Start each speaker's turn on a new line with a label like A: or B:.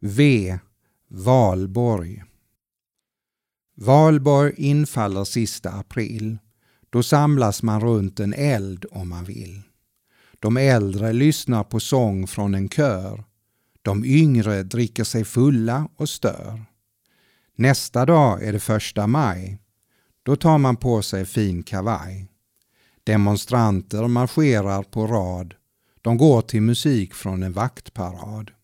A: V. Valborg. Valborg infaller sista april. Då samlas man runt en eld om man vill. De äldre lyssnar på sång från en kör. De yngre dricker sig fulla och stör. Nästa dag är det 1 maj. Då tar man på sig fin kavaj. Demonstranter marscherar på rad. De går till musik från en vaktparad.